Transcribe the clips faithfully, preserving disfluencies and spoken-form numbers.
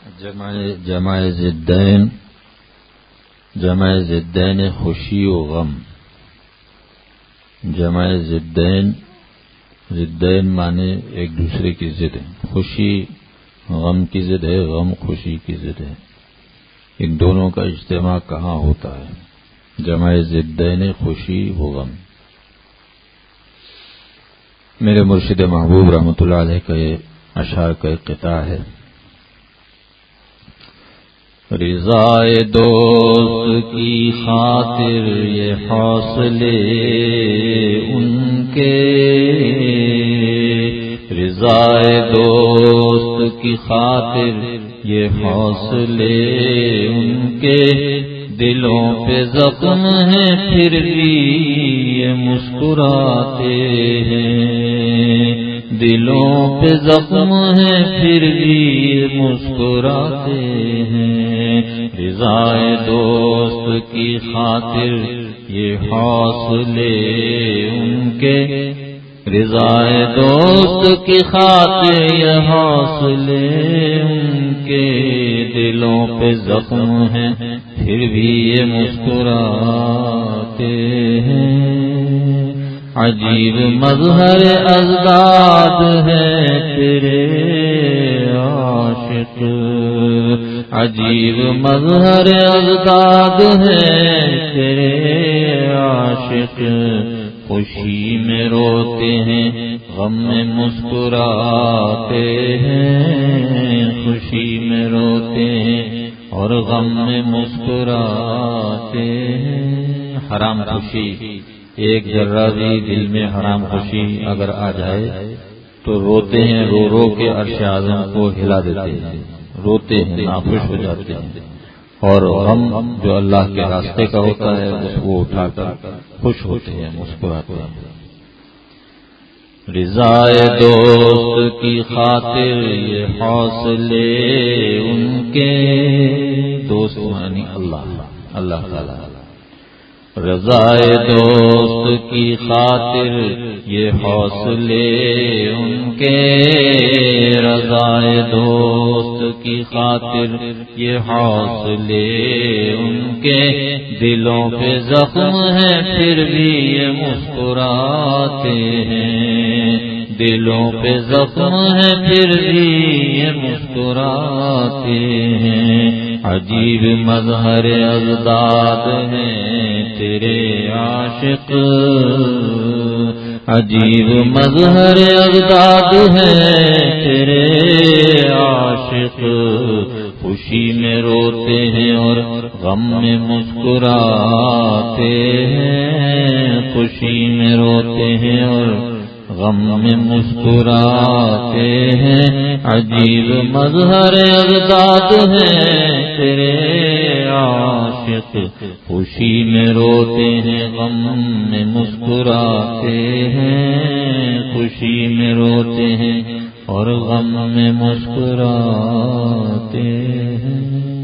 جمع جمع ضدین جمع ضدین خوشی و غم. جمع ضدین ضدین معنی ایک دوسرے کی ضد ہے. خوشی غم کی ضد ہے، غم خوشی کی ضد ہے. ان دونوں کا اجتماع کہاں ہوتا ہے؟ جمع ضدین خوشی و غم. میرے مرشد محبوب رحمۃ اللہ علیہ کا یہ اشعار کا ایک قطعہ ہے. رضائے دوست کی خاطر یہ حوصلے ان کے، رضائے دوست کی خاطر یہ حوصلے ان کے، دلوں پہ زخم ہے پھر بھی یہ مسکراتے ہیں، دلوں پہ زخم ہے پھر بھی یہ مسکراتے ہیں. رضائے دوست کی خاطر یہ حوصلے ان کے، رضائے دوست کی خاطر یہ حوصلے ان کے، دلوں پہ زخم ہیں پھر بھی یہ مسکراتے ہیں. عجیب مظہر اضداد ہے تیرے عاشق، عجیب مظہر اضداد ہے تیرے عاشق، خوشی میں روتے ہیں غم میں مسکراتے ہیں، خوشی میں روتے ہیں اور غم میں مسکراتے ہیں. حرام خوشی، ایک ذرہ بھی دل میں حرام خوشی اگر آ جائے تو روتے ہیں، رو رو کے عرش اعظم کو ہلا دیتے ہیں، روتے ہیں، ناخوش ہو جاتے ہیں. اور غم جو اللہ کے راستے کا ہوتا ہے اس کو اٹھا کر خوش ہوتے ہیں، مسکراتے ہیں. رضائے دوست کی خاطر یہ حوصلے ان کے، دوست معنی اللہ اللہ تعالی. رضائے دوست کی خاطر یہ حوصلے ان کے، رضائے دوست کی خاطر یہ حوصلے ان کے، دلوں پہ زخم ہے پھر بھی یہ مسکراتے ہیں، دلوں پہ زخم ہے پھر بھی یہ مسکراتے ہیں. عجیب مظہر اضداد ہیں تیرے عاشق، عجیب مظہر اضداد ہیں تیرے عاشق، خوشی میں روتے ہیں اور غم میں مسکراتے ہیں، خوشی میں روتے ہیں اور غم میں مسکراتے ہیں. عجیب مظہر اضداد ہیں تیرے عاشق، خوشی میں روتے ہیں غم میں مسکراتے ہیں، خوشی میں روتے ہیں اور غم میں مسکراتے ہیں.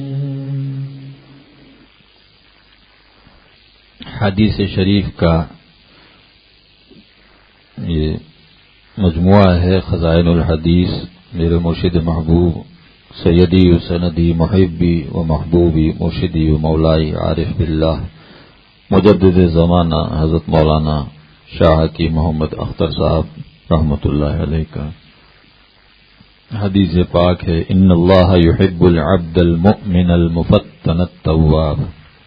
حدیث شریف کا یہ مجموعہ ہے خزائن الحدیث. میرے مرشد محبوب سیدی و سندی محبی و محبوبی مرشدی و مولائی عارف باللہ مجدد زمانہ حضرت مولانا شاہ کی محمد اختر صاحب رحمۃ اللہ علیہ کا حدیث پاک ہے. ان اللہ یحب العبد المؤمن المفتن التواب.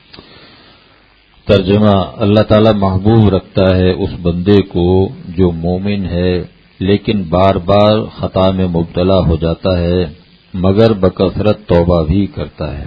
ترجمہ: اللہ تعالی محبوب رکھتا ہے اس بندے کو جو مومن ہے لیکن بار بار خطا میں مبتلا ہو جاتا ہے مگر بکثرت توبہ بھی کرتا ہے.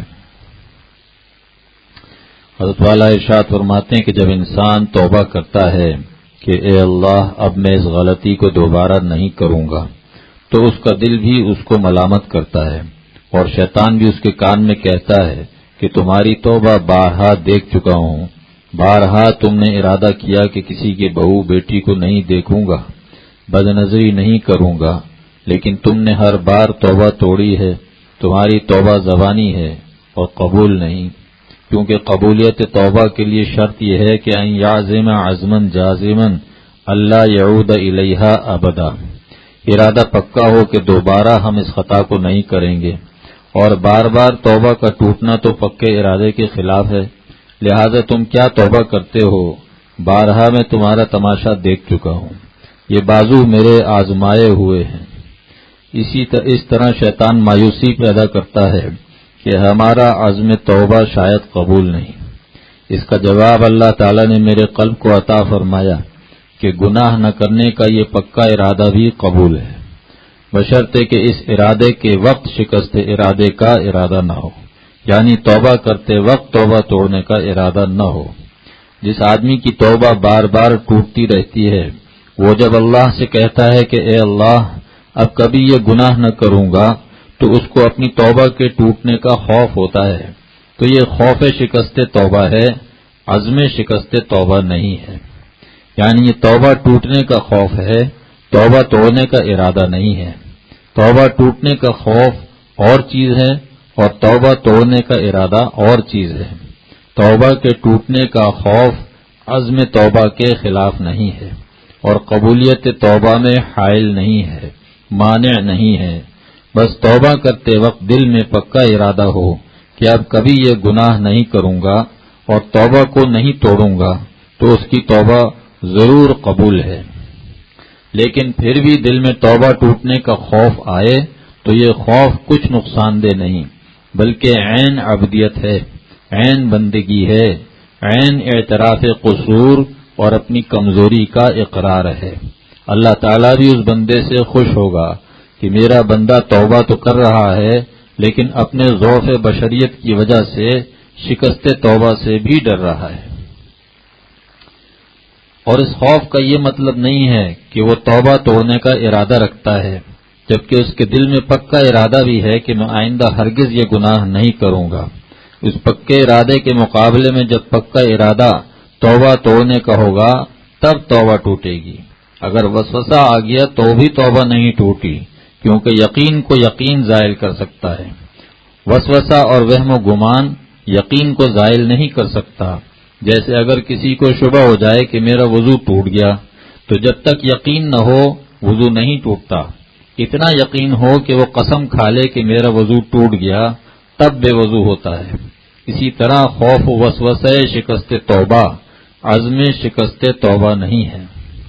حضرت والا ارشاد فرماتے ہیں کہ جب انسان توبہ کرتا ہے کہ اے اللہ اب میں اس غلطی کو دوبارہ نہیں کروں گا، تو اس کا دل بھی اس کو ملامت کرتا ہے اور شیطان بھی اس کے کان میں کہتا ہے کہ تمہاری توبہ بارہا دیکھ چکا ہوں، بارہا تم نے ارادہ کیا کہ کسی کے بہو بیٹی کو نہیں دیکھوں گا، بد نظری نہیں کروں گا، لیکن تم نے ہر بار توبہ توڑی ہے. تمہاری توبہ زبانی ہے اور قبول نہیں، کیونکہ قبولیت توبہ کے لیے شرط یہ ہے کہ ان یعزم عزما جازما اللہ یعود الیہا ابدا، ارادہ پکا ہو کہ دوبارہ ہم اس خطا کو نہیں کریں گے اور بار بار توبہ کا ٹوٹنا تو پکے ارادے کے خلاف ہے، لہذا تم کیا توبہ کرتے ہو؟ بارہا میں تمہارا تماشا دیکھ چکا ہوں، یہ بازو میرے آزمائے ہوئے ہیں۔ اسی اس طرح شیطان مایوسی پیدا کرتا ہے کہ ہمارا عزم توبہ شاید قبول نہیں۔ اس کا جواب اللہ تعالیٰ نے میرے قلب کو عطا فرمایا کہ گناہ نہ کرنے کا یہ پکا ارادہ بھی قبول ہے، بشرطے کہ اس ارادے کے وقت شکست ارادے کا ارادہ نہ ہو، یعنی توبہ کرتے وقت توبہ توڑنے کا ارادہ نہ ہو۔ جس آدمی کی توبہ بار بار ٹوٹتی رہتی ہے، وہ جب اللہ سے کہتا ہے کہ اے اللہ اب کبھی یہ گناہ نہ کروں گا، تو اس کو اپنی توبہ کے ٹوٹنے کا خوف ہوتا ہے، تو یہ خوف شکست توبہ ہے، عزم شکست توبہ نہیں ہے۔ یعنی یہ توبہ ٹوٹنے کا خوف ہے، توبہ توڑنے کا ارادہ نہیں ہے۔ توبہ ٹوٹنے کا خوف اور چیز ہے اور توبہ توڑنے کا ارادہ اور چیز ہے۔ توبہ کے ٹوٹنے کا خوف عزم توبہ کے خلاف نہیں ہے اور قبولیت توبہ میں حائل نہیں ہے، مانع نہیں ہے۔ بس توبہ کرتے وقت دل میں پکا ارادہ ہو کہ اب کبھی یہ گناہ نہیں کروں گا اور توبہ کو نہیں توڑوں گا، تو اس کی توبہ ضرور قبول ہے۔ لیکن پھر بھی دل میں توبہ ٹوٹنے کا خوف آئے تو یہ خوف کچھ نقصان دہ نہیں، بلکہ عین عبدیت ہے، عین بندگی ہے، عین اعتراف قصور اور اپنی کمزوری کا اقرار ہے۔ اللہ تعالیٰ بھی اس بندے سے خوش ہوگا کہ میرا بندہ توبہ تو کر رہا ہے لیکن اپنے ضعف بشریت کی وجہ سے شکست توبہ سے بھی ڈر رہا ہے۔ اور اس خوف کا یہ مطلب نہیں ہے کہ وہ توبہ توڑنے کا ارادہ رکھتا ہے، جبکہ اس کے دل میں پکا ارادہ بھی ہے کہ میں آئندہ ہرگز یہ گناہ نہیں کروں گا۔ اس پکے ارادے کے مقابلے میں جب پکا ارادہ توبہ توڑنے کا ہوگا تب توبہ ٹوٹے گی۔ اگر وسوسہ آ گیا تو بھی توبہ نہیں ٹوٹی، کیونکہ یقین کو یقین زائل کر سکتا ہے۔ وسوسہ اور وہم و گمان یقین کو زائل نہیں کر سکتا۔ جیسے اگر کسی کو شبہ ہو جائے کہ میرا وضو ٹوٹ گیا، تو جب تک یقین نہ ہو وضو نہیں ٹوٹتا۔ اتنا یقین ہو کہ وہ قسم کھا لے کہ میرا وضو ٹوٹ گیا، تب بے وضو ہوتا ہے۔ اسی طرح خوف و وسوسہ شکست توبہ عزم شکست توبہ نہیں ہے۔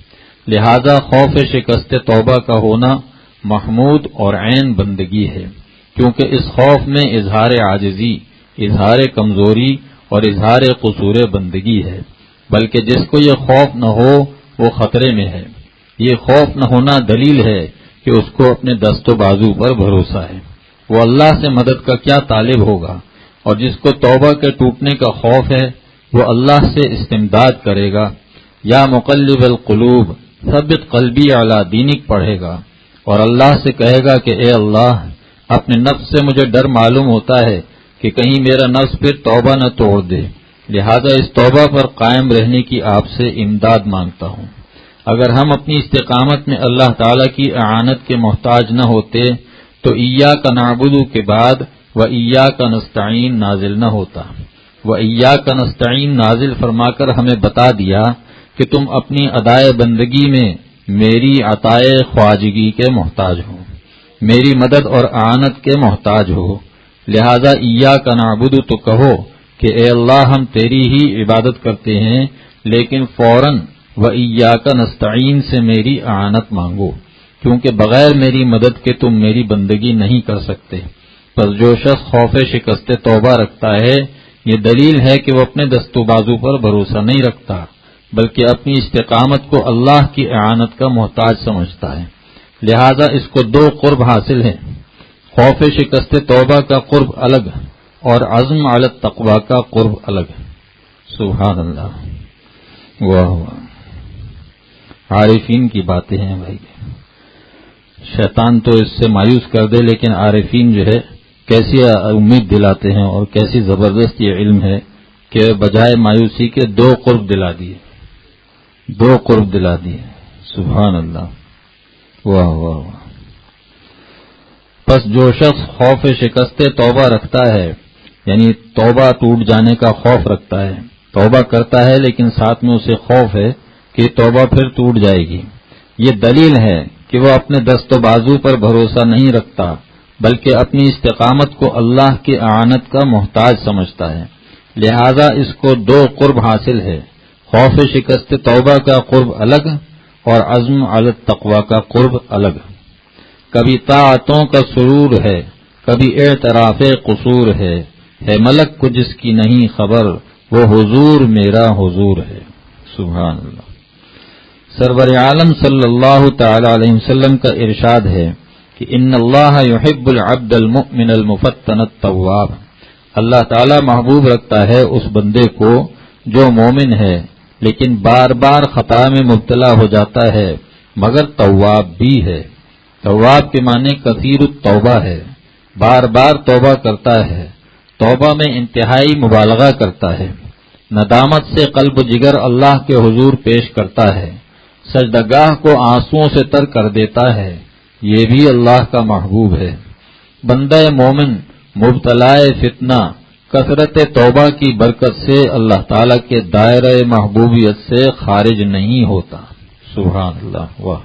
لہذا خوف شکست توبہ کا ہونا محمود اور عین بندگی ہے، کیونکہ اس خوف میں اظہار عاجزی، اظہار کمزوری اور اظہار قصور بندگی ہے، بلکہ جس کو یہ خوف نہ ہو وہ خطرے میں ہے۔ یہ خوف نہ ہونا دلیل ہے کہ اس کو اپنے دست و بازو پر بھروسہ ہے، وہ اللہ سے مدد کا کیا طالب ہوگا، اور جس کو توبہ کے ٹوٹنے کا خوف ہے وہ اللہ سے استمداد کرے گا، یا مقلب القلوب ثبت قلبی علی دینک پڑھے گا اور اللہ سے کہے گا کہ اے اللہ اپنے نفس سے مجھے ڈر معلوم ہوتا ہے کہ کہیں میرا نفس پھر توبہ نہ توڑ دے، لہذا اس توبہ پر قائم رہنے کی آپ سے امداد مانگتا ہوں۔ اگر ہم اپنی استقامت میں اللہ تعالی کی اعانت کے محتاج نہ ہوتے تو ایاک نعبد کے بعد و ایاک نستعین نازل نہ ہوتا۔ و ایاک نستعین نازل فرما کر ہمیں بتا دیا کہ تم اپنی ادائے بندگی میں میری عطائے خواجگی کے محتاج ہو، میری مدد اور اعانت کے محتاج ہو، لہذا ایاک نعبد تو کہو کہ اے اللہ ہم تیری ہی عبادت کرتے ہیں، لیکن فوراً و ایاک نستعین سے میری اعانت مانگو، کیونکہ بغیر میری مدد کے تم میری بندگی نہیں کر سکتے۔ پس جو شخص خوف شکست توبہ رکھتا ہے یہ دلیل ہے کہ وہ اپنے دست و بازو پر بھروسہ نہیں رکھتا، بلکہ اپنی استقامت کو اللہ کی اعانت کا محتاج سمجھتا ہے۔ لہذا اس کو دو قرب حاصل ہیں، خوف شکست توبہ کا قرب الگ اور عزم علی التقوی کا قرب الگ۔ سبحان اللہ، واہ واہ، عارفین کی باتیں ہیں بھائی۔ شیطان تو اس سے مایوس کر دے، لیکن عارفین جو ہے کیسی امید دلاتے ہیں اور کیسی زبردست یہ علم ہے کہ بجائے مایوسی کے دو قرب دلا دیے، دو قرب دلا دیے۔ سبحان اللہ، واہ واہ واہ۔ پس جو شخص خوف شکست توبہ رکھتا ہے، یعنی توبہ ٹوٹ جانے کا خوف رکھتا ہے، توبہ کرتا ہے لیکن ساتھ میں اسے خوف ہے کہ توبہ پھر ٹوٹ جائے گی، یہ دلیل ہے کہ وہ اپنے دست و بازو پر بھروسہ نہیں رکھتا بلکہ اپنی استقامت کو اللہ کی اعانت کا محتاج سمجھتا ہے، لہذا اس کو دو قرب حاصل ہے، خوف شکست توبہ کا قرب الگ اور عزم علی التقوی کا قرب الگ۔ کبھی طاعتوں کا سرور ہے، کبھی اعتراف قصور ہے، ہے ملک کو جس کی نہیں خبر، وہ حضور میرا حضور ہے۔ سبحان اللہ۔ سرور عالم صلی اللہ تعالی علیہ وسلم کا ارشاد ہے کہ ان اللہ یحب العبد المؤمن المفتن التواب، اللہ تعالی محبوب رکھتا ہے اس بندے کو جو مومن ہے لیکن بار بار خطا میں مبتلا ہو جاتا ہے مگر تواب بھی ہے۔ تواب کے معنی کثیر التوبہ ہے، بار بار توبہ کرتا ہے، توبہ میں انتہائی مبالغہ کرتا ہے، ندامت سے قلب و جگر اللہ کے حضور پیش کرتا ہے، سجدگاہ کو آنسوؤں سے تر کر دیتا ہے، یہ بھی اللہ کا محبوب ہے۔ بندہ مومن مبتلا فتنہ کثرت توبہ کی برکت سے اللہ تعالی کے دائرہ محبوبیت سے خارج نہیں ہوتا۔ سبحان اللہ۔ واہ!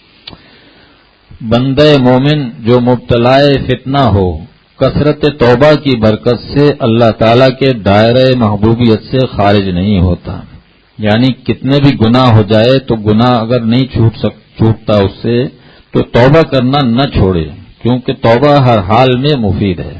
بندہ مومن جو مبتلا فتنہ ہو کثرت توبہ کی برکت سے اللہ تعالی کے دائرہ محبوبیت سے خارج نہیں ہوتا، یعنی کتنے بھی گناہ ہو جائے تو گناہ اگر نہیں چھوٹ سک چھوٹتا اس سے تو توبہ کرنا نہ چھوڑے، کیونکہ توبہ ہر حال میں مفید ہے۔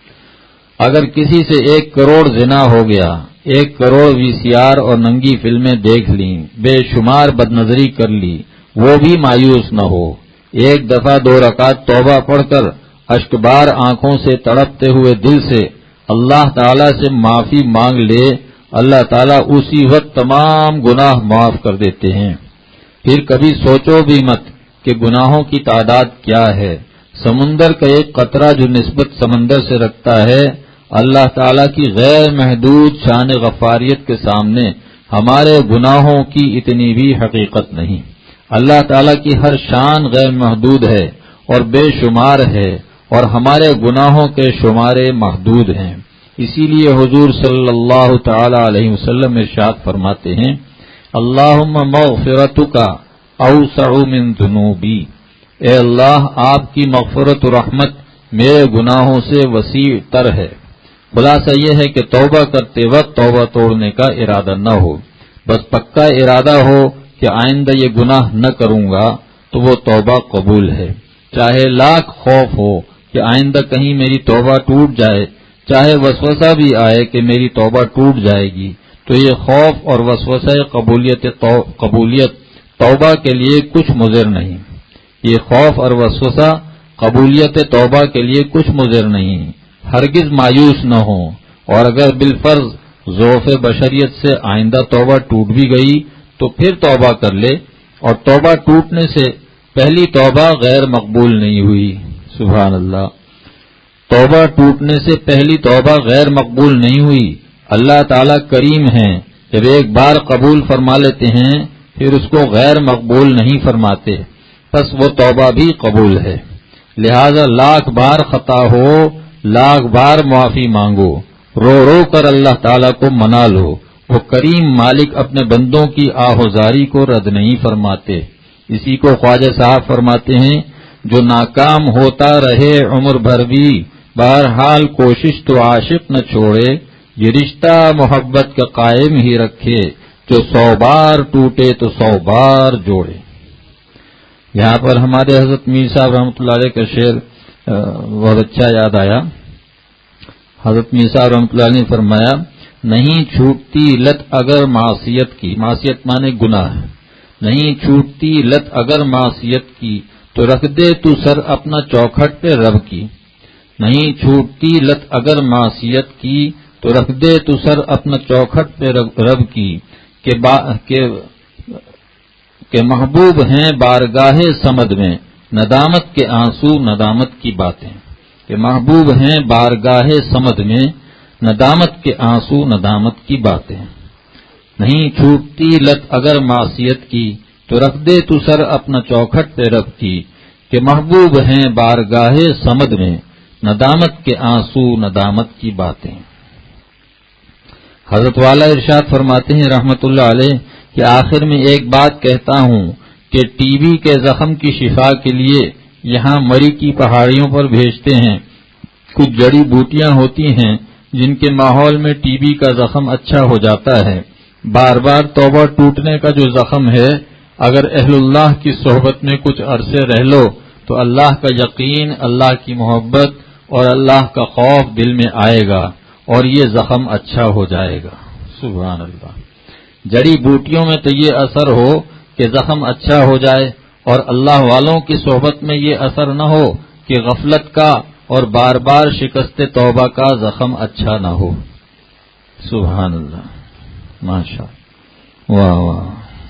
اگر کسی سے ایک کروڑ زنا ہو گیا، ایک کروڑ وی سی آر اور ننگی فلمیں دیکھ لیں، بے شمار بدنظری کر لی، وہ بھی مایوس نہ ہو، ایک دفعہ دو رکعت توبہ پڑھ کر اشکبار آنکھوں سے تڑپتے ہوئے دل سے اللہ تعالی سے معافی مانگ لے، اللہ تعالیٰ اسی وقت تمام گناہ معاف کر دیتے ہیں۔ پھر کبھی سوچو بھی مت کہ گناہوں کی تعداد کیا ہے، سمندر کا ایک قطرہ جو نسبت سمندر سے رکھتا ہے اللہ تعالیٰ کی غیر محدود شان غفاریت کے سامنے ہمارے گناہوں کی اتنی بھی حقیقت نہیں۔ اللہ تعالیٰ کی ہر شان غیر محدود ہے اور بے شمار ہے، اور ہمارے گناہوں کے شمارے محدود ہیں۔ اسی لیے حضور صلی اللہ تعالی علیہ وسلم ارشاد فرماتے ہیں، اللہم مغفرتک اوسع من ذنوبی، اے اللہ آپ کی مغفرت و رحمت میرے گناہوں سے وسیع تر ہے۔ خلاصہ یہ ہے کہ توبہ کرتے وقت توبہ توڑنے کا ارادہ نہ ہو، بس پکا ارادہ ہو کہ آئندہ یہ گناہ نہ کروں گا تو وہ توبہ قبول ہے، چاہے لاکھ خوف ہو کہ آئندہ کہیں میری توبہ ٹوٹ جائے، چاہے وسوسہ بھی آئے کہ میری توبہ ٹوٹ جائے گی، تو یہ خوف اور وسوسہ قبولیت تو قبولیت توبہ کے لیے کچھ مضر نہیں، یہ خوف اور وسوسہ قبولیت توبہ کے لیے کچھ مضر نہیں، ہرگز مایوس نہ ہوں، اور اگر بالفرض ضعف بشریت سے آئندہ توبہ ٹوٹ بھی گئی تو پھر توبہ کر لے، اور توبہ ٹوٹنے سے پہلی توبہ غیر مقبول نہیں ہوئی۔ سبحان اللہ۔ توبہ ٹوٹنے سے پہلی توبہ غیر مقبول نہیں ہوئی، اللہ تعالیٰ کریم ہیں، جب ایک بار قبول فرما لیتے ہیں پھر اس کو غیر مقبول نہیں فرماتے، پس وہ توبہ بھی قبول ہے۔ لہذا لاکھ بار خطا ہو، لاکھ بار معافی مانگو، رو رو کر اللہ تعالیٰ کو منا لو، وہ کریم مالک اپنے بندوں کی آہوزاری کو رد نہیں فرماتے۔ اسی کو خواجہ صاحب فرماتے ہیں، جو ناکام ہوتا رہے عمر بھر بھی، بہرحال کوشش تو عاشق نہ چھوڑے، یہ رشتہ محبت کا قائم ہی رکھے، جو سو بار ٹوٹے تو سو بار جوڑے۔ یہاں پر ہمارے حضرت میر صاحب رحمۃ اللہ علیہ کا شعر بہت اچھا یاد آیا۔ حضرت میر صاحب رحمۃ اللہ علیہ نے فرمایا، نہیں چھوٹتی لت اگر معصیت کی، معصیت مانے گناہ، نہیں چھوٹتی لت اگر معصیت کی، تو رکھ دے تو سر اپنا چوکھٹ پہ رب کی، نہیں چھوٹتی لت اگر معصیت کی، تو رکھ دے تو سر اپنا چوکھٹ پہ رب کی، کہ, با کہ, کہ محبوب ہیں بارگاہ صمد میں ندامت کے آنسو ندامت کی باتیں، کہ محبوب ہیں بارگاہ صمد میں ندامت کے آنسو ندامت کی باتیں، نہیں چھوٹتی لت اگر معصیت کی، تو رکھ دے تو سر اپنا چوکھٹ پہ رب کی، کہ محبوب ہیں بارگاہ صمد میں ندامت کے آنسو ندامت کی باتیں۔ حضرت والا ارشاد فرماتے ہیں رحمت اللہ علیہ کہ آخر میں ایک بات کہتا ہوں کہ ٹی بی کے زخم کی شفا کے لیے یہاں مری کی پہاڑیوں پر بھیجتے ہیں. کچھ جڑی بوٹیاں ہوتی ہیں جن کے ماحول میں ٹی بی کا زخم اچھا ہو جاتا ہے. بار بار توبہ ٹوٹنے کا جو زخم ہے، اگر اہل اللہ کی صحبت میں کچھ عرصے رہ لو تو اللہ کا یقین، اللہ کی محبت اور اللہ کا خوف دل میں آئے گا اور یہ زخم اچھا ہو جائے گا. سبحان اللہ. جڑی بوٹیوں میں تو یہ اثر ہو کہ زخم اچھا ہو جائے، اور اللہ والوں کی صحبت میں یہ اثر نہ ہو کہ غفلت کا اور بار بار شکست توبہ کا زخم اچھا نہ ہو. سبحان اللہ. ماشاء اللہ. واہ واہ.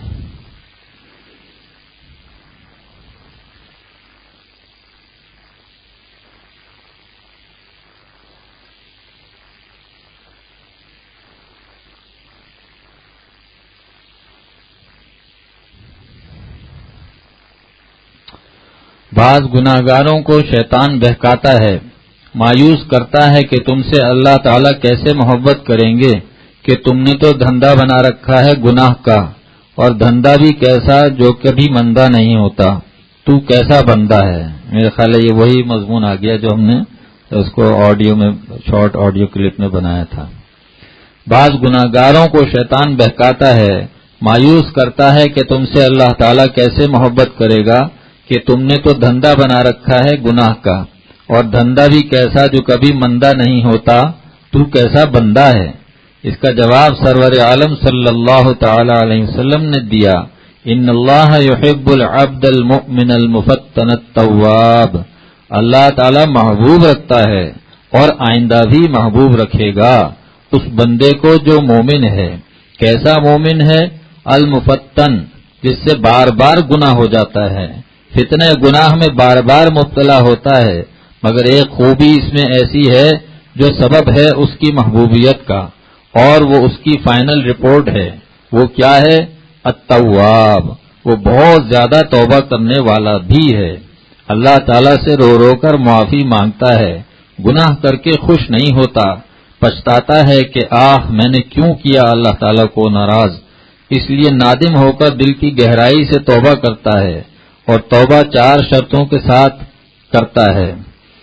بعض گناہگاروں کو شیطان بہکاتا ہے، مایوس کرتا ہے کہ تم سے اللہ تعالیٰ کیسے محبت کریں گے کہ تم نے تو دھندا بنا رکھا ہے گناہ کا، اور دھندا بھی کیسا جو کبھی مندہ نہیں ہوتا. تو کیسا بندہ ہے. میرے خیال ہے یہ وہی مضمون آ گیا جو ہم نے اس کو آڈیو میں، شارٹ آڈیو کلپ میں بنایا تھا. بعض گناہگاروں کو شیطان بہکاتا ہے، مایوس کرتا ہے کہ تم سے اللہ تعالیٰ کیسے محبت کرے گا کہ تم نے تو دھندا بنا رکھا ہے گناہ کا، اور دھندا بھی کیسا جو کبھی مندہ نہیں ہوتا. تو کیسا بندہ ہے. اس کا جواب سرور عالم صلی اللہ تعالی علیہ وسلم نے دیا. ان اللہ یحب العبد المؤمن المفتن التواب. اللہ تعالی محبوب رکھتا ہے اور آئندہ بھی محبوب رکھے گا اس بندے کو جو مومن ہے. کیسا مومن ہے؟ المفتن، جس سے بار بار گناہ ہو جاتا ہے، فتنہ گناہ میں بار بار مبتلا ہوتا ہے، مگر ایک خوبی اس میں ایسی ہے جو سبب ہے اس کی محبوبیت کا، اور وہ اس کی فائنل رپورٹ ہے. وہ کیا ہے؟ التواب. وہ بہت زیادہ توبہ کرنے والا بھی ہے. اللہ تعالیٰ سے رو رو کر معافی مانگتا ہے، گناہ کر کے خوش نہیں ہوتا، پچھتاتا ہے کہ آہ میں نے کیوں کیا اللہ تعالیٰ کو ناراض. اس لیے نادم ہو کر دل کی گہرائی سے توبہ کرتا ہے، اور توبہ چار شرطوں کے ساتھ کرتا ہے.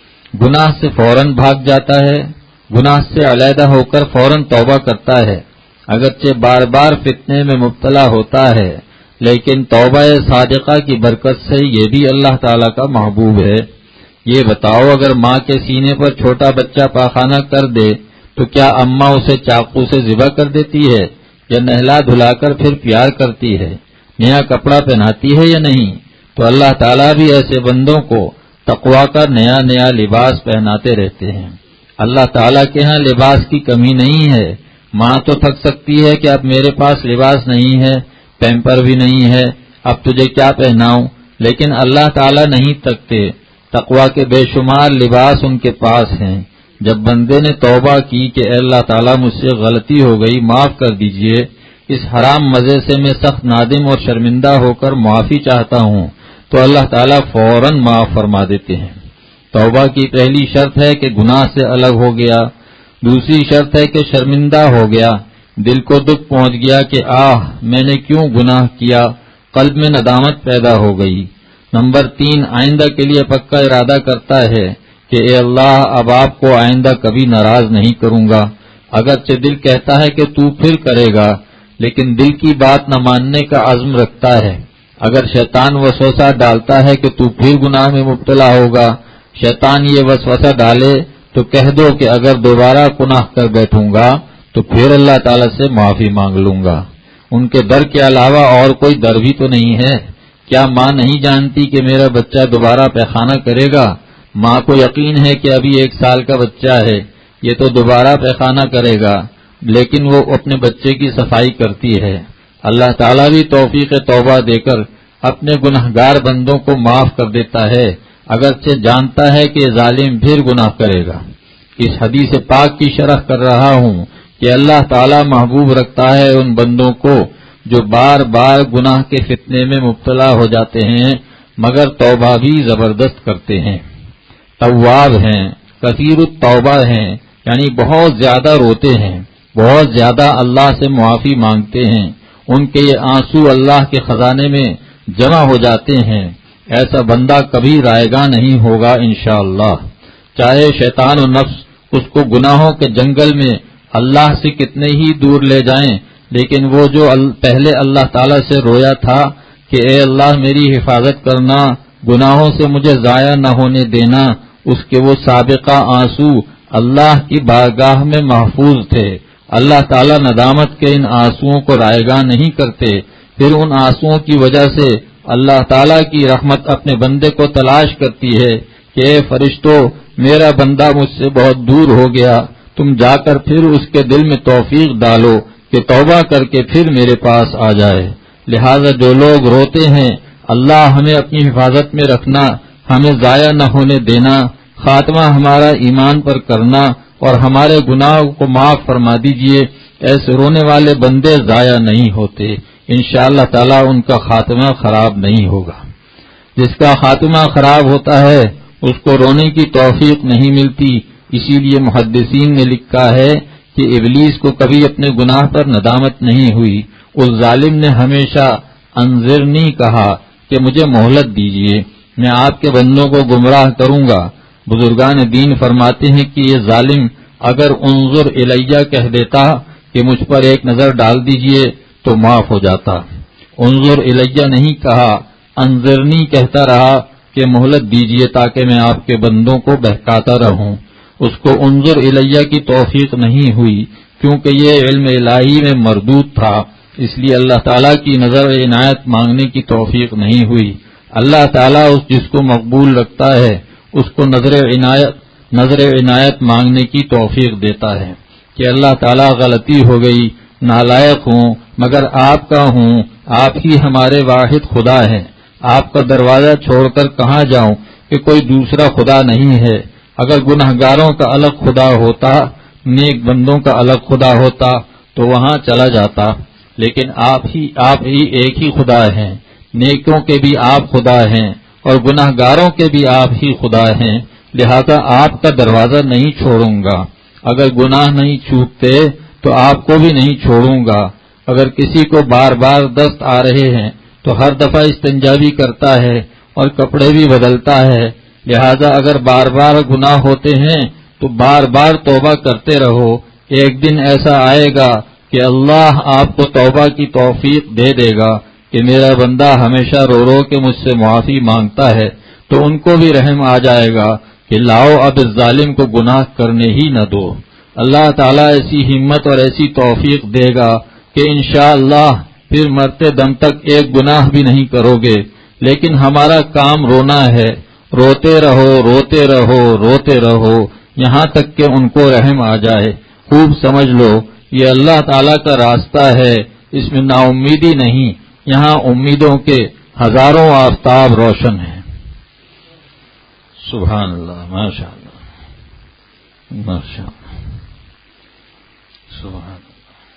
گناہ سے فوراً بھاگ جاتا ہے، گناہ سے علیحدہ ہو کر فوراً توبہ کرتا ہے، اگرچہ بار بار فتنے میں مبتلا ہوتا ہے، لیکن توبہ صادقہ کی برکت سے یہ بھی اللہ تعالیٰ کا محبوب ہے. یہ بتاؤ، اگر ماں کے سینے پر چھوٹا بچہ پاخانہ کر دے تو کیا اماں اسے چاقو سے ذبح کر دیتی ہے، یا نہلا دھلا کر پھر پیار کرتی ہے، نیا کپڑا پہناتی ہے یا نہیں؟ تو اللہ تعالیٰ بھی ایسے بندوں کو تقویٰ کا نیا نیا لباس پہناتے رہتے ہیں. اللہ تعالیٰ کے ہاں لباس کی کمی نہیں ہے. ماں تو تھک سکتی ہے کہ اب میرے پاس لباس نہیں ہے، پیمپر بھی نہیں ہے، اب تجھے کیا پہناؤں، لیکن اللہ تعالیٰ نہیں تھکتے. تقویٰ کے بے شمار لباس ان کے پاس ہیں. جب بندے نے توبہ کی کہ اے اللہ تعالیٰ مجھ سے غلطی ہو گئی، معاف کر دیجئے، اس حرام مزے سے میں سخت نادم اور شرمندہ ہو کر معافی چاہتا ہوں، تو اللہ تعالیٰ فوراً معاف فرما دیتے ہیں. توبہ کی پہلی شرط ہے کہ گناہ سے الگ ہو گیا، دوسری شرط ہے کہ شرمندہ ہو گیا، دل کو دکھ پہنچ گیا کہ آہ میں نے کیوں گناہ کیا، قلب میں ندامت پیدا ہو گئی. نمبر تین، آئندہ کے لیے پکا ارادہ کرتا ہے کہ اے اللہ اب آپ کو آئندہ کبھی ناراض نہیں کروں گا. اگرچہ دل کہتا ہے کہ تو پھر کرے گا، لیکن دل کی بات نہ ماننے کا عزم رکھتا ہے. اگر شیطان وسوسہ ڈالتا ہے کہ تو پھر گناہ میں مبتلا ہوگا، شیطان یہ وسوسہ ڈالے تو کہہ دو کہ اگر دوبارہ گناہ کر بیٹھوں گا تو پھر اللہ تعالیٰ سے معافی مانگ لوں گا. ان کے در کے علاوہ اور کوئی در بھی تو نہیں ہے. کیا ماں نہیں جانتی کہ میرا بچہ دوبارہ پیخانہ کرے گا؟ ماں کو یقین ہے کہ ابھی ایک سال کا بچہ ہے، یہ تو دوبارہ پیخانہ کرے گا، لیکن وہ اپنے بچے کی صفائی کرتی ہے. اللہ تعالیٰ بھی توفیق توبہ دے کر اپنے گنہگار بندوں کو معاف کر دیتا ہے، اگرچہ جانتا ہے کہ ظالم پھر گناہ کرے گا. اس حدیث پاک کی شرح کر رہا ہوں کہ اللہ تعالیٰ محبوب رکھتا ہے ان بندوں کو جو بار بار گناہ کے فتنے میں مبتلا ہو جاتے ہیں مگر توبہ بھی زبردست کرتے ہیں. تواب ہیں، کثیر التوبہ ہیں، یعنی بہت زیادہ روتے ہیں، بہت زیادہ اللہ سے معافی مانگتے ہیں. ان کے یہ آنسو اللہ کے خزانے میں جمع ہو جاتے ہیں. ایسا بندہ کبھی رائیگاں نہیں ہوگا انشاءاللہ. چاہے شیطان و نفس اس کو گناہوں کے جنگل میں اللہ سے کتنے ہی دور لے جائیں، لیکن وہ جو پہلے اللہ تعالیٰ سے رویا تھا کہ اے اللہ میری حفاظت کرنا، گناہوں سے مجھے ضائع نہ ہونے دینا، اس کے وہ سابقہ آنسو اللہ کی بارگاہ میں محفوظ تھے. اللہ تعالیٰ ندامت کے ان آنسوؤں کو رائیگاں نہیں کرتے. پھر ان آنسوؤں کی وجہ سے اللہ تعالیٰ کی رحمت اپنے بندے کو تلاش کرتی ہے کہ اے فرشتو، میرا بندہ مجھ سے بہت دور ہو گیا، تم جا کر پھر اس کے دل میں توفیق ڈالو کہ توبہ کر کے پھر میرے پاس آ جائے. لہذا جو لوگ روتے ہیں اللہ ہمیں اپنی حفاظت میں رکھنا، ہمیں ضائع نہ ہونے دینا، خاتمہ ہمارا ایمان پر کرنا اور ہمارے گناہوں کو معاف فرما دیجئے، ایسے رونے والے بندے ضائع نہیں ہوتے. انشاءاللہ تعالیٰ ان کا خاتمہ خراب نہیں ہوگا. جس کا خاتمہ خراب ہوتا ہے اس کو رونے کی توفیق نہیں ملتی. اسی لیے محدثین نے لکھا ہے کہ ابلیس کو کبھی اپنے گناہ پر ندامت نہیں ہوئی. اس ظالم نے ہمیشہ انذرنی کہا کہ مجھے مہلت دیجیے، میں آپ کے بندوں کو گمراہ کروں گا. بزرگان دین فرماتے ہیں کہ یہ ظالم اگر انظر الیہ کہہ دیتا کہ مجھ پر ایک نظر ڈال دیجیے تو معاف ہو جاتا. انظر الیہ نہیں کہا، انذرنی کہتا رہا کہ مہلت دیجیے تاکہ میں آپ کے بندوں کو بہکاتا رہوں. اس کو انظر الیہ کی توفیق نہیں ہوئی کیونکہ یہ علم الہی میں مردود تھا، اس لیے اللہ تعالیٰ کی نظر عنایت مانگنے کی توفیق نہیں ہوئی. اللہ تعالیٰ اس جس کو مقبول رکھتا ہے اس کو نظر عنایت نظر عنایت مانگنے کی توفیق دیتا ہے کہ اللہ تعالیٰ غلطی ہو گئی، نالائق ہوں مگر آپ کا ہوں، آپ ہی ہمارے واحد خدا ہیں، آپ کا دروازہ چھوڑ کر کہاں جاؤں کہ کوئی دوسرا خدا نہیں ہے. اگر گنہگاروں کا الگ خدا ہوتا، نیک بندوں کا الگ خدا ہوتا تو وہاں چلا جاتا، لیکن آپ ہی آپ ہی ایک ہی خدا ہیں، نیکوں کے بھی آپ خدا ہیں اور گنہگاروں کے بھی آپ ہی خدا ہیں. لہذا آپ کا دروازہ نہیں چھوڑوں گا. اگر گناہ نہیں چھوٹتے تو آپ کو بھی نہیں چھوڑوں گا. اگر کسی کو بار بار دست آ رہے ہیں تو ہر دفعہ استنجا بھی کرتا ہے اور کپڑے بھی بدلتا ہے. لہذا اگر بار بار گناہ ہوتے ہیں تو بار بار توبہ کرتے رہو. ایک دن ایسا آئے گا کہ اللہ آپ کو توبہ کی توفیق دے دے گا کہ میرا بندہ ہمیشہ رو رو کے مجھ سے معافی مانگتا ہے، تو ان کو بھی رحم آ جائے گا کہ لاؤ اب اس ظالم کو گناہ کرنے ہی نہ دو. اللہ تعالیٰ ایسی ہمت اور ایسی توفیق دے گا کہ انشاءاللہ پھر مرتے دم تک ایک گناہ بھی نہیں کرو گے. لیکن ہمارا کام رونا ہے، روتے رہو روتے رہو روتے رہو یہاں تک کہ ان کو رحم آ جائے. خوب سمجھ لو یہ اللہ تعالیٰ کا راستہ ہے، اس میں نا امیدی نہیں، یہاں امیدوں کے ہزاروں آفتاب روشن ہیں. سبحان اللہ، ماشاء اللہ، ماشاء اللہ، سبحان اللہ.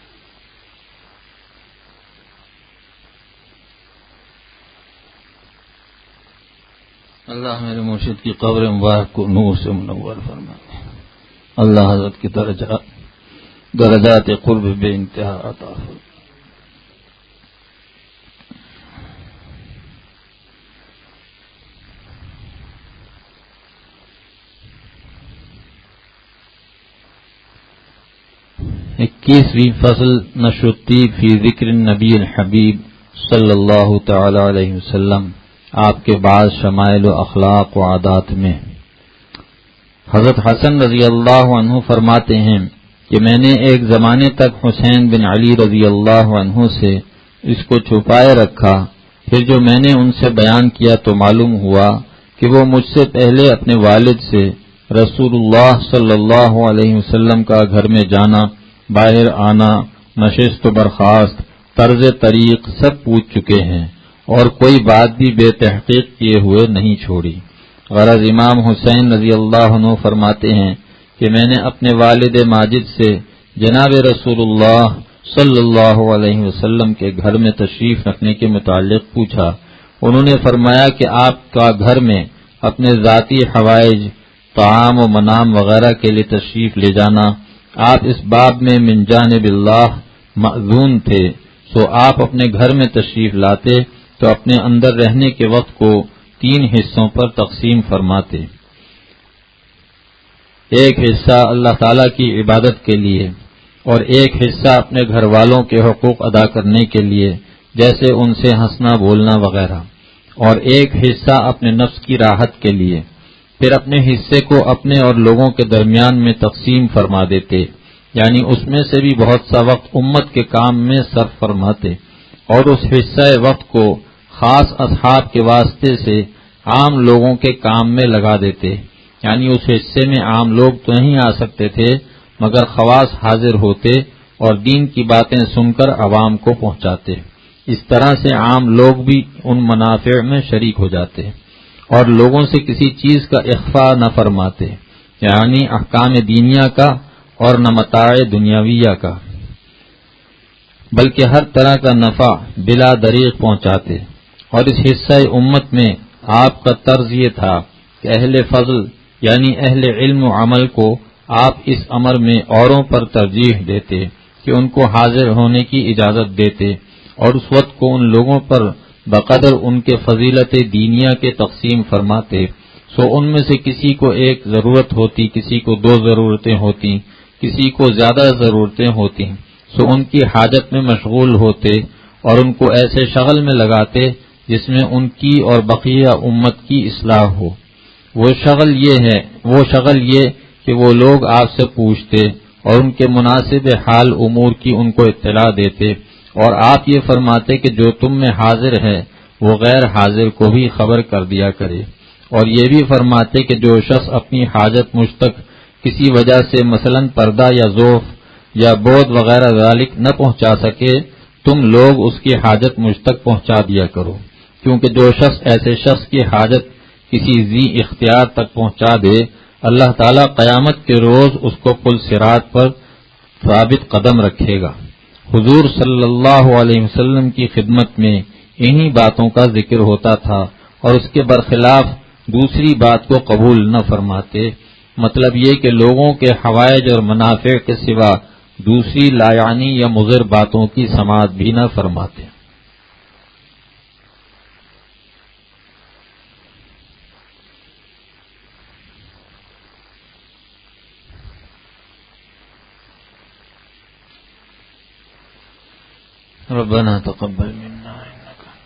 اللہ میرے مرشد کی قبر مبارک کو نور سے منور فرمائے. اللہ حضرت کی درجات درجات قرب بے انتہا عطا فرمائے. اکیسویں فصل نشر الطیب فی ذکر النبی الحبیب صلی اللہ تعالی علیہ وسلم. آپ کے بعض شمائل و اخلاق و عادات میں حضرت حسن رضی اللہ عنہ فرماتے ہیں کہ میں نے ایک زمانے تک حسین بن علی رضی اللہ عنہ سے اس کو چھپائے رکھا. پھر جو میں نے ان سے بیان کیا تو معلوم ہوا کہ وہ مجھ سے پہلے اپنے والد سے رسول اللہ صلی اللہ علیہ وسلم کا گھر میں جانا، باہر آنا، نشست و برخاست، طرز طریق سب پوچھ چکے ہیں اور کوئی بات بھی بے تحقیق کیے ہوئے نہیں چھوڑی. غرض امام حسین رضی اللہ عنہ فرماتے ہیں کہ میں نے اپنے والد ماجد سے جناب رسول اللہ صلی اللہ علیہ وسلم کے گھر میں تشریف رکھنے کے متعلق پوچھا. انہوں نے فرمایا کہ آپ کا گھر میں اپنے ذاتی حوائج، طعام و منام وغیرہ کے لیے تشریف لے جانا، آپ اس باب میں من جانب اللہ مأذون تھے، سو آپ اپنے گھر میں تشریف لاتے تو اپنے اندر رہنے کے وقت کو تین حصوں پر تقسیم فرماتے. ایک حصہ اللہ تعالیٰ کی عبادت کے لیے اور ایک حصہ اپنے گھر والوں کے حقوق ادا کرنے کے لیے جیسے ان سے ہنسنا بولنا وغیرہ، اور ایک حصہ اپنے نفس کی راحت کے لیے. پھر اپنے حصے کو اپنے اور لوگوں کے درمیان میں تقسیم فرما دیتے، یعنی اس میں سے بھی بہت سا وقت امت کے کام میں صرف فرماتے، اور اس حصہ وقت کو خاص اصحاب کے واسطے سے عام لوگوں کے کام میں لگا دیتے، یعنی اس حصے میں عام لوگ تو نہیں آ سکتے تھے مگر خواص حاضر ہوتے اور دین کی باتیں سن کر عوام کو پہنچاتے. اس طرح سے عام لوگ بھی ان منافع میں شریک ہو جاتے اور لوگوں سے کسی چیز کا اخفاء نہ فرماتے، یعنی احکام دینیا کا اور نہ متاع دنیاویہ کا، بلکہ ہر طرح کا نفع بلا دریغ پہنچاتے. اور اس حصہ امت میں آپ کا طرز یہ تھا کہ اہل فضل یعنی اہل علم و عمل کو آپ اس امر میں اوروں پر ترجیح دیتے کہ ان کو حاضر ہونے کی اجازت دیتے، اور اس وقت کو ان لوگوں پر بقدر ان کے فضیلت دینیا کے تقسیم فرماتے. سو ان میں سے کسی کو ایک ضرورت ہوتی، کسی کو دو ضرورتیں ہوتی، کسی کو زیادہ ضرورتیں ہوتی، سو ان کی حاجت میں مشغول ہوتے اور ان کو ایسے شغل میں لگاتے جس میں ان کی اور بقیہ امت کی اصلاح ہو. وہ شغل یہ ہے وہ شغل یہ کہ وہ لوگ آپ سے پوچھتے اور ان کے مناسب حال امور کی ان کو اطلاع دیتے، اور آپ یہ فرماتے کہ جو تم میں حاضر ہے وہ غیر حاضر کو بھی خبر کر دیا کرے، اور یہ بھی فرماتے کہ جو شخص اپنی حاجت مجھ تک کسی وجہ سے مثلا پردہ یا ذوف یا بود وغیرہ ذالک نہ پہنچا سکے، تم لوگ اس کی حاجت مجھ تک پہنچا دیا کرو، کیونکہ جو شخص ایسے شخص کی حاجت کسی ذی اختیار تک پہنچا دے، اللہ تعالیٰ قیامت کے روز اس کو پل صراط پر ثابت قدم رکھے گا. حضور صلی اللہ علیہ وسلم کی خدمت میں انہی باتوں کا ذکر ہوتا تھا اور اس کے برخلاف دوسری بات کو قبول نہ فرماتے. مطلب یہ کہ لوگوں کے حوائج اور منافع کے سوا دوسری لایعنی یا مضر باتوں کی سماعت بھی نہ فرماتے. ربنا تقبل منا انك انت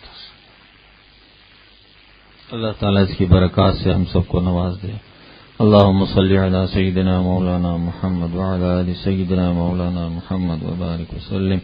اللہ تعالیٰ اس کی برکات سے ہم سب کو نواز دے. اللهم صل على سيدنا مولانا محمد وعلى آل سيدنا مولانا محمد وبارك وسلم.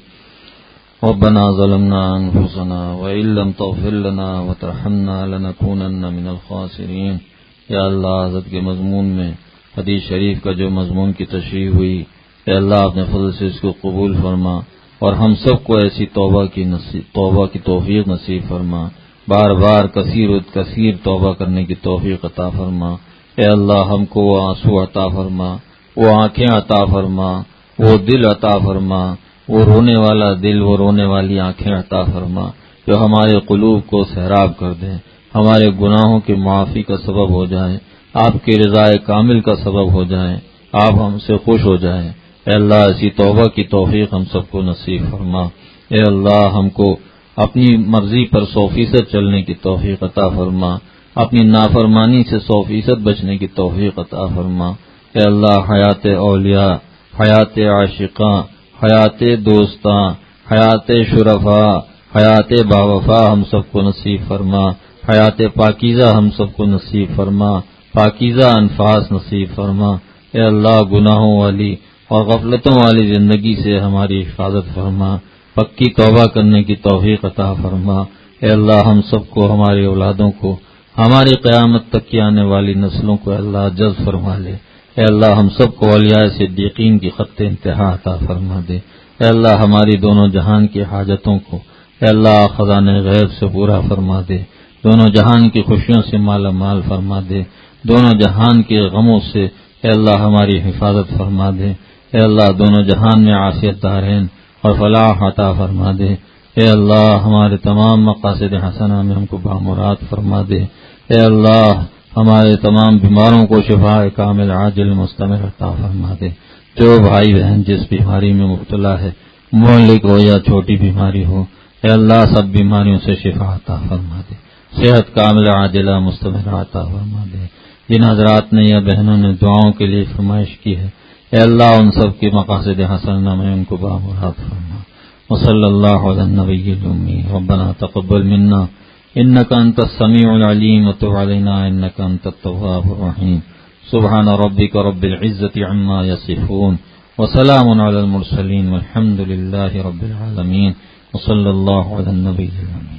ربنا ظلمنا انفسنا وان لم تغفر لنا وترحمنا لنكونن من الخاسرين. یا اللہ حضرت کے مضمون میں حدیث شریف کا جو مضمون کی تشریح ہوئی، اے اللہ اپنے فضل سے اس کو قبول فرما اور ہم سب کو ایسی توبہ کی نصیب توبہ کی توفیق نصیب فرما. بار بار کثیر و کثیر توبہ کرنے کی توفیق عطا فرما. اے اللہ ہم کو وہ آنسو عطا فرما، وہ آنکھیں عطا فرما، وہ دل عطا فرما، وہ رونے والا دل، وہ رونے والی آنکھیں عطا فرما جو ہمارے قلوب کو سیراب کر دیں، ہمارے گناہوں کی معافی کا سبب ہو جائیں، آپ کی رضا کامل کا سبب ہو جائیں، آپ ہم سے خوش ہو جائیں. اے اللہ ایسی توبہ کی توفیق ہم سب کو نصیب فرما. اے اللہ ہم کو اپنی مرضی پر سو فیصد چلنے کی توفیق عطا فرما، اپنی نافرمانی سے سو فیصد بچنے کی توفیق عطا فرما. اے اللہ حیات اولیاء، حیات عاشقاں، حیات دوستاں، حیات شرفاء، حیات باوفا ہم سب کو نصیب فرما. حیات پاکیزہ ہم سب کو نصیب فرما، پاکیزہ انفاس نصیب فرما. اے اللہ گناہوں والی اور غفلتوں والی زندگی سے ہماری حفاظت فرما، پکی توبہ کرنے کی توفیق عطا فرما. اے اللہ ہم سب کو، ہماری اولادوں کو، ہماری قیامت تک کی آنے والی نسلوں کو اللہ جذب فرما لے. اے اللہ ہم سب کو اولیاء صدیقین کی خط انتہا عطا فرما دے. اے اللہ ہماری دونوں جہان کی حاجتوں کو اے اللہ خزانہ غیب سے پورا فرما دے، دونوں جہان کی خوشیوں سے مالا مال فرما دے، دونوں جہان کے غموں سے اے اللہ ہماری حفاظت فرما دے. اے اللہ دونوں جہان میں عافیت دارین اور فلاح عطا فرما دے. اے اللہ ہمارے تمام مقاصد حسنہ میں ہم کو بامراد فرما دے. اے اللہ ہمارے تمام بیماروں کو شفاء کامل عاجل مستمر عطا فرما دے. جو بھائی بہن جس بیماری میں مبتلا ہے، مہلک ہو یا چھوٹی بیماری ہو، اے اللہ سب بیماریوں سے شفا عطا فرما دے. صحت کاملہ عاجلہ مستمرہ عطا فرما دے. جن حضرات نے یا بہنوں نے دعاؤں کے لیے فرمائش کی ہے اے اللہ ان سب کی مقاصد حسنہ میں ان کو بامراد فرما. وصلی اللہ علی النبی الامی. ربنا تقبل منا انک انت السمیع العلیم وتب علینا انک انت التواب الرحیم. سبحان ربک رب العزۃ عما یصفون وسلام علی المرسلین والحمد للہ رب العالمین. وصلی اللہ علی النبی الامی.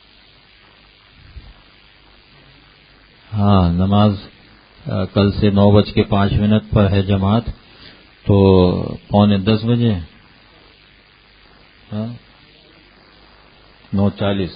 ہاں نماز کل سے نو بج کے پانچ منٹ پر ہے جماعت، تو پونے دس بجے ہاں نو چالیس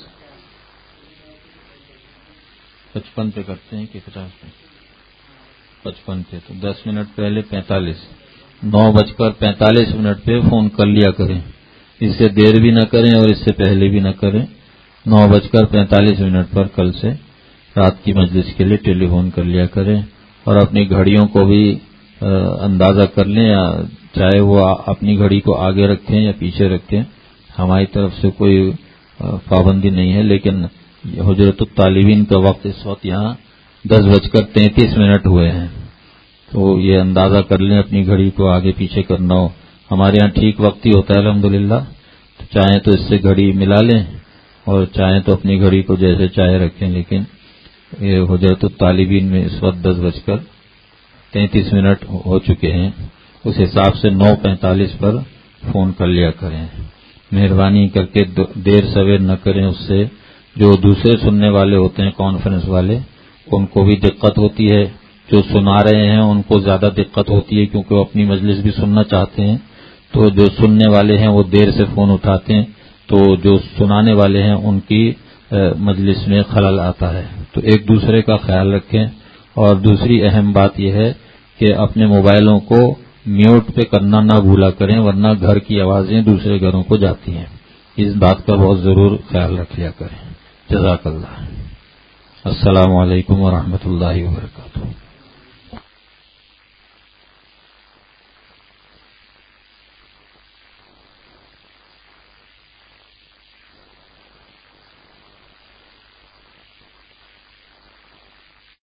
پچپن پہ کرتے ہیں کہ پچاس پہ پچپن پہ تو دس منٹ پہلے پینتالیس نو بج کر پینتالیس منٹ پہ فون کر لیا کریں. اس سے دیر بھی نہ کریں اور اس سے پہلے بھی نہ کریں. نو بج کر پینتالیس منٹ پر کل سے رات کی مجلس کے لیے ٹیلی فون کر لیا کریں اور اپنی گھڑیوں کو بھی اندازہ کر لیں، یا چاہے وہ اپنی گھڑی کو آگے رکھیں یا پیچھے رکھیں. ہماری طرف سے کوئی پابندی نہیں ہے، لیکن حجرت الطالبین کا وقت اس وقت یہاں دس بج کر تینتیس منٹ ہوئے ہیں، تو یہ اندازہ کر لیں اپنی گھڑی کو آگے پیچھے کرنا ہو. ہمارے یہاں ٹھیک وقت ہی ہوتا ہے الحمدللہ. تو چاہیں تو اس سے گھڑی ملا لیں اور چاہیں تو اپنی گھڑی کو جیسے چاہے رکھیں، لیکن یہ حجرت الطالبین میں اس وقت دس بج کر تینتیس منٹ ہو چکے ہیں. اس حساب سے نو پینتالیس پر فون کر لیا کریں. مہربانی کر کے دیر سویر نہ کریں، اس سے جو دوسرے سننے والے ہوتے ہیں کانفرنس والے ان کو بھی دقت ہوتی ہے، جو سنا رہے ہیں ان کو زیادہ دقت ہوتی ہے کیونکہ وہ اپنی مجلس بھی سننا چاہتے ہیں. تو جو سننے والے ہیں وہ دیر سے فون اٹھاتے ہیں تو جو سنانے والے ہیں ان کی مجلس میں خلل آتا ہے. تو ایک دوسرے کا خیال رکھیں. اور دوسری اہم بات یہ ہے کہ اپنے موبائلوں کو میوٹ پہ کرنا نہ بھولا کریں، ورنہ گھر کی آوازیں دوسرے گھروں کو جاتی ہیں. اس بات کا بہت ضرور خیال رکھ لیا کریں. جزاک اللہ. السلام علیکم ورحمۃ اللہ وبرکاتہ.